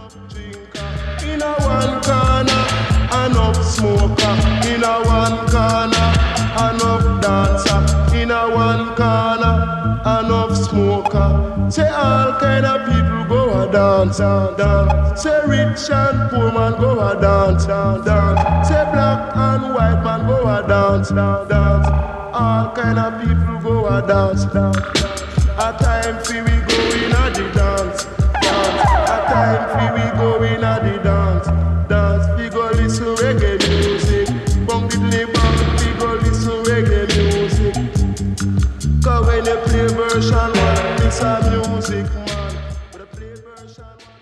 In a one corner, enough smoker. In a one corner, enough dancer. In a one corner, enough smoker. Say all kind of people go a dance and dance. Say rich and poor man go a dance and dance. Say black and white man go a dance and dance. All kind of people go a dance, dance, dance. A time for we go in a the dance, dance. A time for we go in a